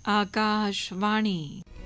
आकाशवाणी।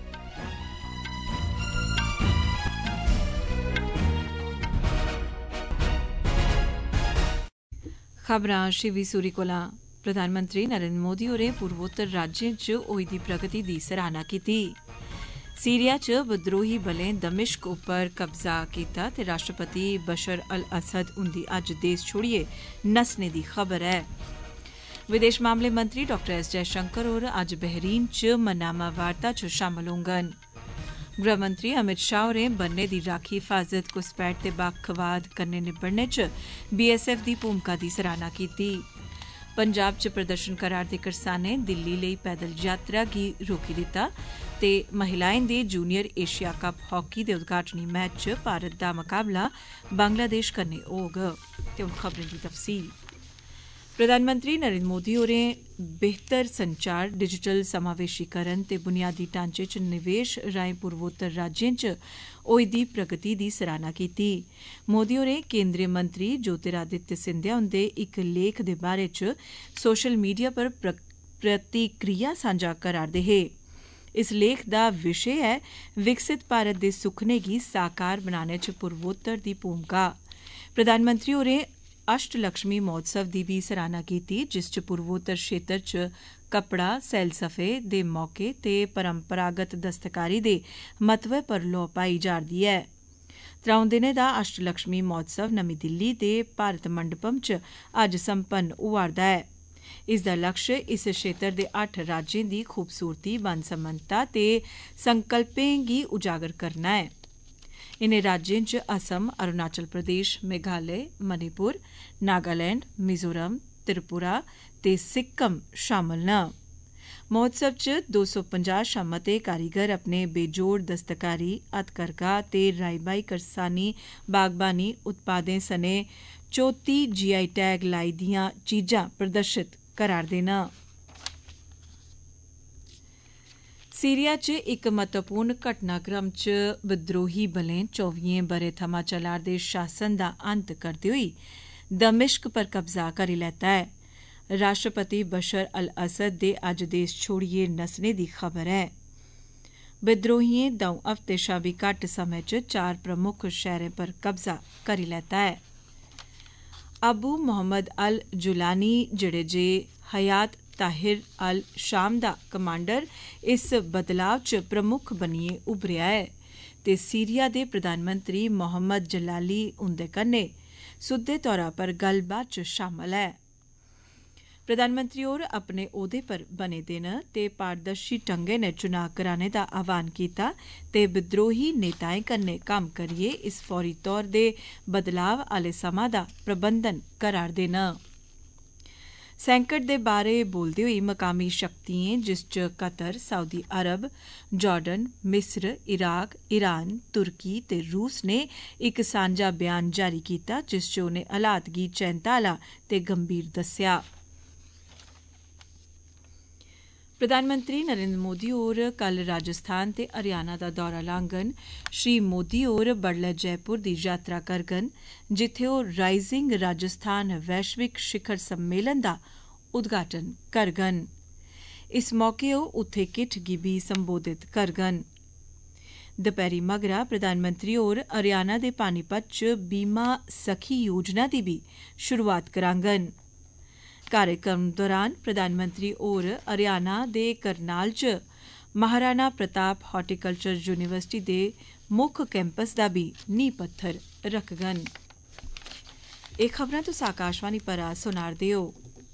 खबरां शिवी सूरी कोला। प्रधानमंत्री नरेंद्र मोदी होरें पूर्वोत्तर राज्यें च होई दी प्रगति दी सराहना कीती। सीरिया च विद्रोही बलें दमिश्क उप्पर कब्जा कीता ते राष्ट्रपति बशर अल असद उंदी अज्ज देश छोड़ियै नस्सने दी खबर ऐ। विदेश मामले मंत्री डॉ एस जयशंकर होर अज्ज बहरीन च मनामा वार्ता च शामल होंगन। गृहमंत्री अमित शाह होरें बन्ने दी राखी हिफाजत घुसपैठ ते बक्खवाद कन्नै निबड़ने च BSF दी भूमिका दी सराहना कीती। पंजाब च प्रदर्शन करा'रदे करसानें दिल्ली लेई पैदल यात्रा गी रोकी दिता ते महिलाएं दे जूनियर एशिया कप हॉकी दे उद्घाटनी मैच च भारत दा मुकाबला बांग्लादेश कन्नै होग। ते हुन खबरें दी तफसील। प्रधानमंत्री नरेंद्र मोदी होरें बेहतर संचार, डिजिटल समावेशीकरण ते बुनियादी ढांचे च निवेश राएं पूर्वोत्तर राज्यें च होई दी प्रगति दी सराहना कीती। मोदी होरें केंद्रीय मंत्री ज्योतिरादित्य सिंधिया हुंदे इक लेख दे बारे च सोशल मीडिया पर प्रतिक्रिया सांझा करा'रदे हे। इस लेख दा विशे ऐ विकसित भारत दे सुखने गी साकार बनाने च पूर्वोत्तर दी भूमिका। प्रधानमंत्री होरें अष्टलक्ष्मी महोत्सव दी भी सराहना कीती, जिस च पूर्वोत्तर क्षेत्र च कपड़ा, सैलसफे दे मौके ते परंपरागत दस्तकारी दे महत्व पर लौऽ पाई जा'रदी ऐ। 3 दिनें दा अष्टलक्ष्मी महोत्सव नमीं दिल्ली दे भारत मंडपम च अज्ज संपन्न होआ'रदा ऐ। इसदा लक्ष्य इस क्षेत्र दे 8 राज्यें दी खूबसूरती, बन्न-सबन्नता ते संकल्पें गी उजागर करना ऐ। इनें राज्यें च असम, अरुणाचल प्रदेश, मेघालय, मणिपुर, नागालैंड, मिजोरम, त्रिपुरा ते सिक्किम शामल न। महोत्सव च 250 शा मते कारीगर अपने बेजोड़ दस्तकारी, हथकरघा ते राई-बाई करसानी बागबानी उत्पादें सने 34 GI टैग लाई दियां चीजां प्रदर्शित करा'रदे न। सीरिया च इक महत्वपूर्ण घटनाक्रम च विद्रोही बलें 24 ब'रें थमां चला'रदे शासन दा अंत करदे होई दमिश्क पर कब्जा करी लैता ऐ। राष्ट्रपति बशर अल असद दे अज्ज देश छोड़ियै नस्सने दी खबर ऐ। विद्रोहियें 2 हफ्ते शा बी घट्ट समें च 4 प्रमुख शैह्रें पर कब्जा करी लैता ऐ। अबू मोहम्मद अल जुलानी, जेह्ड़े जे हयात ताहिर अल शाम दा कमांडर, इस बदलाव च प्रमुख बनियै उभरेआ ऐ ते सीरिया दे प्रधानमंत्री मोहम्मद जलाली हुंदे कन्नै सुद्दे तौरा पर गल्लबात च शामल ऐ। प्रधानमंत्री होर अपने ओह्दे पर बने दे न ते पारदर्शी ढंगै नै चुनाव कराने दा आह्वान कीता ते विद्रोही नेताएं कन्नै कम्म करियै इस फौरी तौर दे बदलाव आह्ले समां दा प्रबंधन करा'रदे न। सैंकड़ दे बारे बोलदे होई मकामी शक्तियें, जिस च कतर, सऊदी अरब, जार्डन, मिस्र, इराक, ईरान, तुर्की ते रूस ने इक सांझा बयान जारी कीता, जिस च उनें हालात गी चैंता आह्ला ते गंभीर दस्सेआ। प्रधानमंत्री नरेंद्र मोदी होर कल राजस्थान ते हरियाणा दा दौरा लांगन। श्री मोदी होर बडलै जयपुर दी यात्रा करगन, जित्थै ओह् राइजिंग राजस्थान वैश्विक शिखर सम्मेलन दा उद्घाटन करगन। इस मौके ओह् उत्थै किट्ठ गी बी संबोधित करगन। दपैह्री मगरा प्रधानमंत्री होर हरियाणा दे पानीपत च बीमा सखी योजना दी बी शुरुआत करांगन। कार्यक्रम दौरान प्रधानमंत्री होर हरियाणा दे करनाल च महाराणा प्रताप हार्टिकल्चर यूनिवर्सिटी दे मुक्ख कैंपस दा बी नींह पत्थर रखगन। एह् खबरां तुस आकाशवाणी पर सुना'रदे ओ।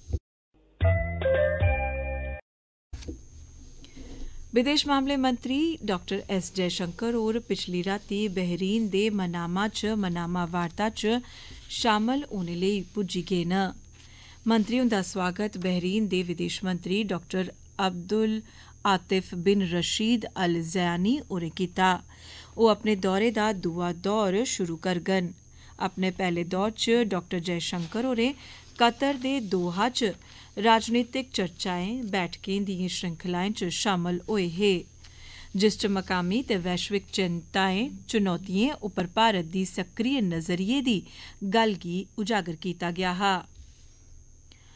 विदेश मामले मंत्री डॉ एस जयशंकर होर पिछली रातीं बहरीन दे मनामा च मनामा वार्ता च शामल होने लेई पुज्जी गे न। मंत्री हुंदा स्वागत बहरीन दे विदेश मंत्री डॉ अब्दुल आतिफ बिन रशीद अल ज़यानी होरें कीता। ओह् अपने दौरे दा दूआ दौर शुरू करगन। अपने पैह्ले दौर च डॉ जयशंकर होरें कतर दे दोहा च राजनीतिक चर्चाएं, बैठकें दियें श्रृंखलाएं च शामल होए हे, जिस च मकामी ते वैश्विक चिंताएं, चुनौतियें उप्पर भारत दी सक्रिय नजरिये दी गल्ल गी उजागर कीता गेआ हा।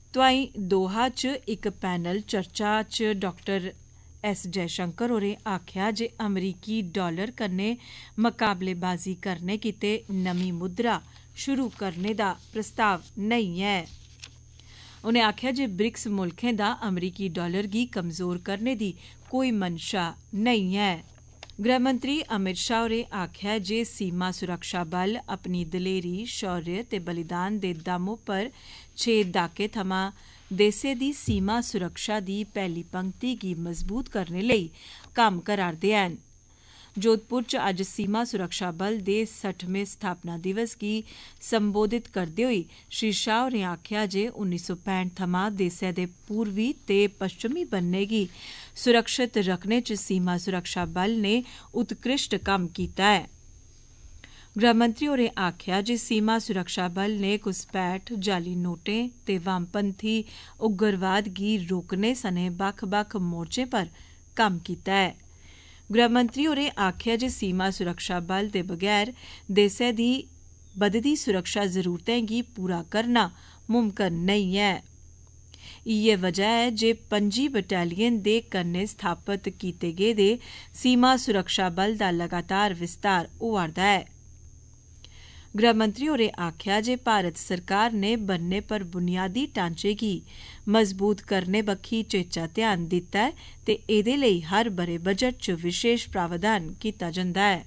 तोआईं दोहा च इक पैनल चर्चा च डॉक्टर एस जयशंकर होरें आखेआ जे अमरीकी डॉलर कन्नै मकाबलेबाजी करने गित्ते नमीं मुद्रा शुरू करने दा प्रस्ताव नेईं ऐ। उनें आखेआ जे ब्रिक्स मुल्खें दा अमरीकी डॉलर गी कमजोर करने दी कोई मंशा नेईं ऐ। गृहमंत्री अमित शाह होरें आखेआ जे सीमा सुरक्षा बल अपनी दलेरी, शौर्य ते बलिदान दे दम उप्पर 6 दहाके थमां देसै दी सीमा सुरक्षा दी पैह्ली पंक्ति गी मजबूत करने लेई कम्म करा'रदे हैन। जोधपुर च अज्ज सीमा सुरक्षा बल दे 60वें स्थापना दिवस गी संबोधित करदे होई श्री शाह होरें आखेआ जे 1965 थमां देसै दे पूर्वी ते पश्चिमी बन्ने गी सुरक्षित रखने च सीमा सुरक्षा बल ने उत्कृष्ट कम्म कीता ऐ। गृहमंत्री होरें आखेआ जे सीमा सुरक्षा बल ने घुसपैठ, जाली नोटें ते वामपंथी उग्रवाद गी रोकने सने बक्ख-बक्ख मोर्चें पर कम्म कीता ऐ। गृहमंत्री होरें आखेआ जे सीमा सुरक्षा बल दे बगैर देसै दी बधदी सुरक्षा जरूरतें गी पूरा करना मुमकन नेईं ऐ। इ'यै वजह ऐ जे 25 बटालियन दे कन्नै स्थापत कीते गेदे सीमा सुरक्षा बल दा लगातार विस्तार होआ'रदा ऐ। गृहमंत्री होरें आखेआ जे भारत सरकार ने बन्ने पर बुनियादी ढांचे गी मजबूत करने बक्खी चेचा ध्यान दित्ता ऐ ते एह्दे लेई हर ब'रे बजट च विशेष प्रावधान कीता जंदा ऐ।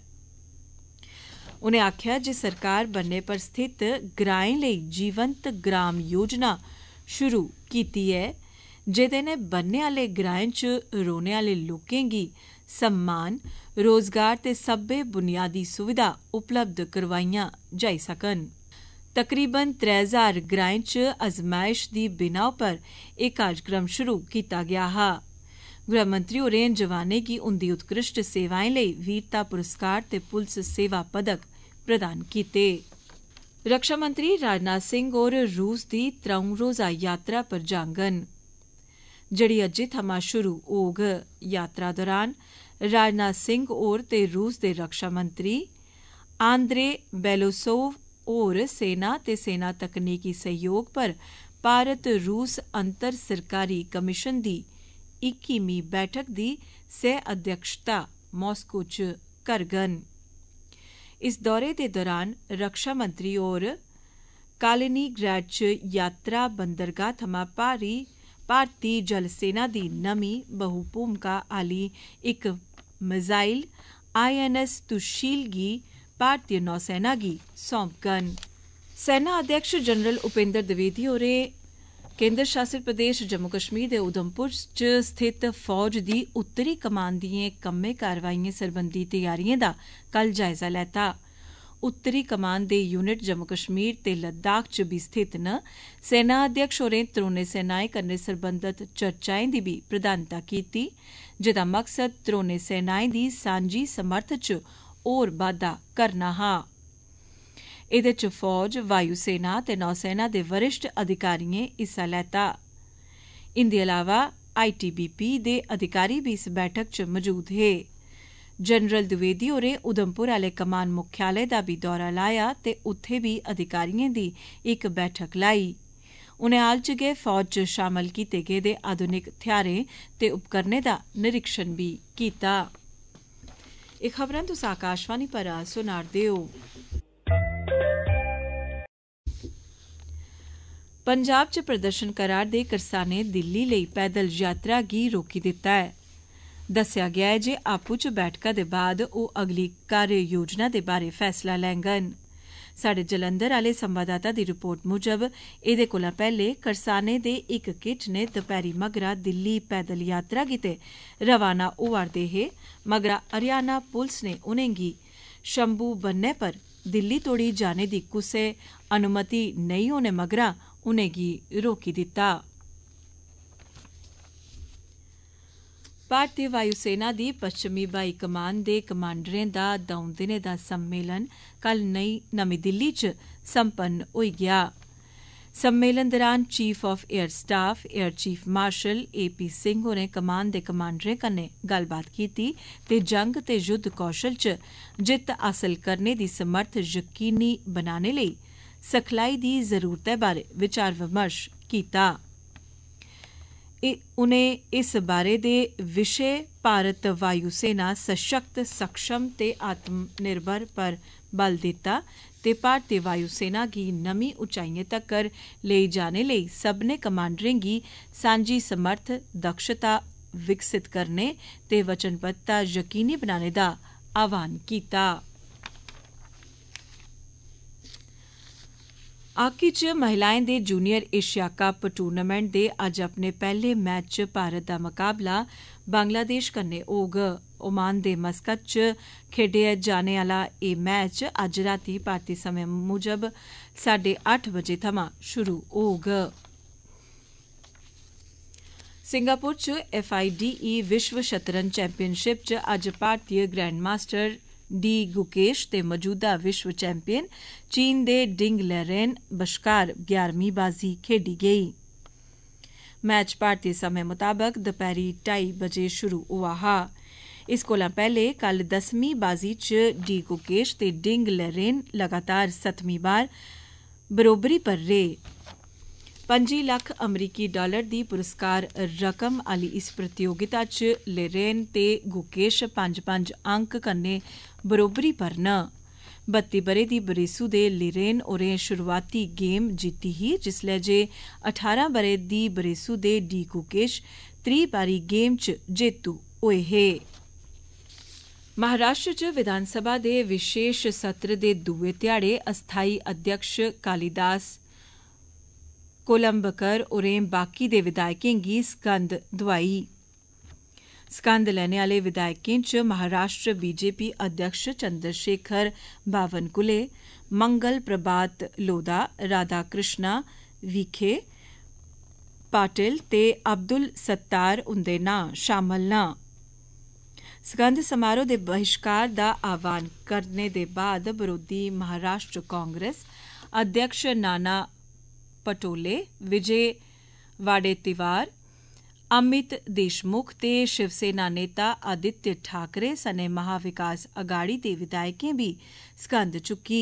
उनें आखेआ जे सरकार बन्ने पर स्थित ग्राएं लेई जीवंत ग्राम योजना शुरू कीती ऐ, जेह्दे नै बन्ने आह्ले ग्राएं च रौह्ने आह्ले लोकें गी सम्मान, रोजगार ते सब्बै बुनियादी सुविधा उपलब्ध करवाइयां जाई सकन। तकरीबन 3000 ग्राएं च अजमाइश दी बिनाह् उप्पर एह् कार्यक्रम शुरू कीता गेआ हा। गृहमंत्री होरें जवानें गी उंदी उत्कृष्ट सेवाएं लेई वीरता पुरस्कार ते पुलस सेवा पदक प्रदान कीते। रक्षा मंत्री राजनाथ सिंह होर रूस दी 3 रोजा यात्रा पर जाङन, जेह्ड़ी अज्जै थमां शुरू होग। यात्रा दौरान राजनाथ सिंह होर ते रूस दे रक्षा मंत्री आंद्रे बेलोसोव होर सेना ते सेना तकनीकी सहयोग पर भारत रूस अंतर सरकारी कमीशन दी 21वीं बैठक दी सह अध्यक्षता मास्को च करङन। इस दौरे दे दौरान रक्षा मंत्री होर कालिनीग्रैड च यात्रा बंदरगाह थमां भारती जल सेना दी नमीं बहुभूमिका आह्ली इक मिसाइल INS तुशील गी भारतीय नौसेना गी सौंपङन। सेना अध्यक्ष जनरल उपेंद्र द्विवेदी होरें केंद्र शासित प्रदेश जम्मू कश्मीर दे उधमपुर च स्थित फौज दी उत्तरी कमान दिएं कम्में कारवाइएं सरबंधी तैयारिएं दा कल जायजा लैता। उत्तरी कमान दे यूनिट जम्मू कश्मीर ते लद्दाख च बी स्थित न। सेना अध्यक्ष होरें त्रौनें सेनाएं कन्नै सरबंधत चर्चाएं दी बी प्रधानता कीती, जेह्दा मकसद त्रौनें सेनाएं दी सांझी समर्थ च होर बाद्धा करना हा। एह्दे च फौज, वायु सेना ते नौसेना दे वरिष्ठ अधिकारिएं हिस्सा लैता। इंदे अलावा ITBP दे अधिकारी बी इस बैठक च मजूद हे। जनरल द्विवेदी होरें उधमपुर आह्ले कमान मुख्यालय दा बी दौरा लाया ते उत्थे बी अधिकारिएं दी इक बैठक लाई। उनें हाल च गै फौज च शामल कीते गेदे आधुनिक थेहारें ते उपकरणें दा निरीक्षण बी कीता। एह् खबरां तुस आकाशवाणी पर सुना'रदे ओ। पंजाब च प्रदर्शन करा'रदे करसानें दिल्ली लेई पैदल यात्रा गी रोकी दित्ता ऐ। दस्सेआ गेआ ऐ जे आपूं च बैठका दे बाद ओह् अगली कार्य योजना दे बारै फैसला लैङन। साढ़े जलंधर आह्ले संवाददाता दी रिपोर्ट मुजब एह्दे कोला पैह्ले करसानें दे इक किट्ठ ने दपैह्री मगरा दिल्ली पैदल यात्रा गित्ते रवाना होआ'रदे हे, मगरा हरियाणा पुलस ने उनेंगी शंभू बन्ने पर दिल्ली तोड़ी जाने दी कुसै अनुमति नेईं होने मगरा उनेंगी रोकी दित्ता। भारतीय वायु सेना दी पश्चिमी बाई कमान दे कमांडरें दा 2 दिनें दा सम्मेलन कल नमीं दिल्ली च संपन्न होई गेआ। सम्मेलन दौरान chief of air staff air chief marshal AP Singh होरें कमान दे कमांडरें कन्नै गल्लबात कीती ते जंग ते युद्ध कौशल च जित्त हासल करने दी समर्थ यकीनी बनाने लेई सखलाई दी जरूरतै बारै विचार विमर्श कीता। उनें इस बारे दे विषय भारत वायुसेना सशक्त सक्षम ते आत्मनिर्भर पर बल दिता ते भारतीय वायुसेना गी नमीं उचाइयें तक्कर लेई जाने लेई सब्भनें कमांडरें गी सांझी समर्थ दक्षता विकसित करने ते वचनबद्धता यकीनी बनाने दा आह्वान कीता। हाकी च महिलाएं दे जूनियर एशिया कप टूर्नामेंट दे अज्ज अपने पैहले मैच च भारत दा मुकाबला बांग्लादेश कन्नै होग। ओमान दे मस्कत च खेड्डेआ जाने आह्ला एह् मैच अज्ज रातीं भारती समें मुजब 8:30 बजे थमां शुरू होग। सिंगापुर च FIDE विश्व शतरंज चैंपियनशिप च अज्ज भारतीय ग्रैंड मास्टर डी गुकेश ते मौजूदा विश्व चैंपियन चीन दे डिंग लेरेन बश्कार 11वीं बाजी खेडी गेई। मैच भारतीय समें मुताबक दपैह्री 2:30 बजे शुरू होआ हा। इस कोला पैहले कल 10वीं बाजी च डी गुकेश ते डिंग लेरेन लगातार 7वीं बार बरोबरी पर रेह्। 25 लक्ख अमरीकी डॉलर दी पुरस्कार रकम आली इस प्रतियोगिता च लेरेन ते गुकेश 5-5 अंक कन्नै बरोबरी पर न। 32 ब'रे दी बरेसू दे लिरेन होरें शुरुआती गेम जित्ती ही जिसलै जे 18 ब'रे दी बरेसू दे डी गुकेश त्री बारी गेम च जेतू होए हे। महाराष्ट्र च विधानसभा दे विशेष सत्र दे दुए ध्याड़े अस्थाई अध्यक्ष कालीदास कोलंबकर होरें बाकी दे विधायकें गी सगंध दोआई। सगंध लैने आले विधायकें च महाराष्ट्र बीजेपी अध्यक्ष चंद्रशेखर बावनकुले, मंगल प्रभात लोधा, राधा कृष्णा विखे पाटिल ते अब्दुल सत्तार हुंदे नां शामल न। सगंध समारोह दे बहिष्कार दा आह्वान करने दे बाद बरोधी महाराष्ट्र कांग्रेस अध्यक्ष नाना पटोले, विजय वाडेतिवार, अमित देशमुख ते शिवसेना नेता आदित्य ठाकरे सने महाविकास अगाड़ी दे विधायकें बी सगंध चुक्की।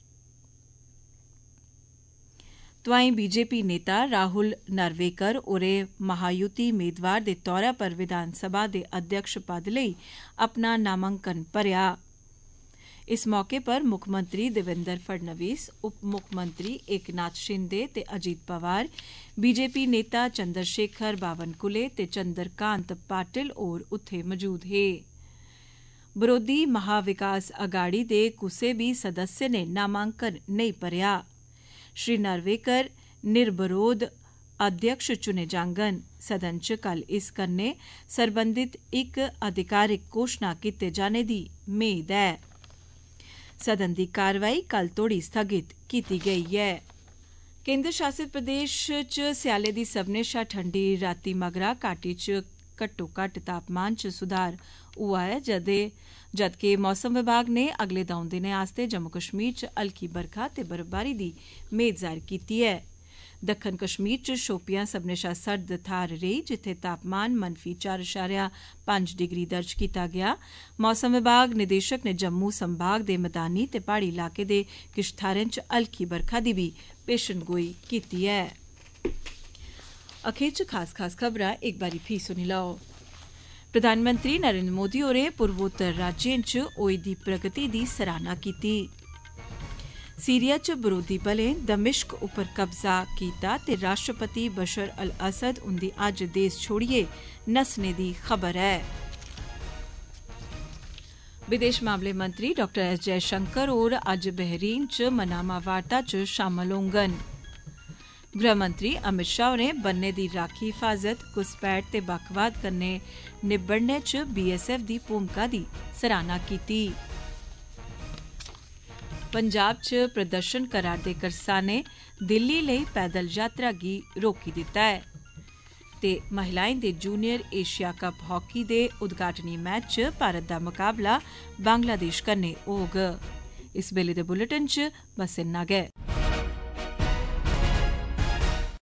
तोआईं बीजेपी नेता राहुल नार्वेकर होरें महायुति मेदवार दे तौरा पर विधानसभा दे अध्यक्ष पद लेई अपना नामांकन भरेआ। इस मौके पर मुक्खमंत्री देवेंद्र फडणवीस, उप मुक्खमंत्री एकनाथ शिंदे ते अजीत पवार, बीजेपी नेता चंद्रशेखर बावनकुले ते चंद्रकांत पाटिल होर उत्थे मौजूद हे। बरोधी महाविकास अगाड़ी दे कुसै बी सदस्य ने नामांकन नेईं भरेआ। श्री नार्वेकर निर्बरोध अध्यक्ष चुने जांगन। सदन च कल इस कन्नै सरबंधित इक आधिकारिक घोषणा कीते जाने दी मेद ऐ। सदन दी कारवाई कल तोड़ी स्थगित कीती गेई ऐ। केंद्र शासित प्रदेश च स्याले दी सभनें शा ठंडी राती मगरा घाटी च घट्टो घट्ट तापमान च सुधार होआ ऐ जदकि मौसम विभाग ने अगले 2 दिनें आस्तै जम्मू कश्मीर च हल्की बरखा ते बर्फबारी दी मेद जाहिर कीती ऐ। दक्खन कश्मीर च शोपियां सभनें शा सर्द थाह्र रेही जित्थे तापमान -4.5 डिग्री दर्ज कीता गेआ। मौसम विभाग निदेशक ने जम्मू संभाग दे मैदानी ते प्हाड़ी इलाके दे किश थाह्रें च हल्की बरखा दी बी पेशनगोई कीती ऐ। अखीर च खास खबरां इक बारी फ्ही सुनी लैओ। प्रधानमंत्री नरेंद्र मोदी होरें पूर्वोत्तर राज्यें च होई दी प्रगति दी सराहना कीती। सीरिया च बरोधी बलें दमिश्क उप्पर कब्जा कीता ते राष्ट्रपति बशर अल असद उंदी अज्ज देश छोड़ियै नस्सने दी खबर ऐ। विदेश मामले मंत्री डॉ एस जयशंकर होर अज्ज बहरीन च मनामा वार्ता च शामल होंगन। गृहमंत्री अमित शाह होरें बन्ने दी राखी हिफाजत, घुसपैठ ते बक्खवाद कन्नै निब्बड़ने च BSF दी भूमिका दी सराहना कीती। पंजाब च प्रदर्शन करा'रदे करसानें दिल्ली लेई पैदल यात्रा गी रोकी दित्ता ऐ ते महिलाएं दे जूनियर एशिया कप हॉकी दे उद्घाटनी मैच च भारत दा मुकाबला बांग्लादेश कन्नै होग। इस बेल्ले दे बुलेटिन च बस इन्ना गै।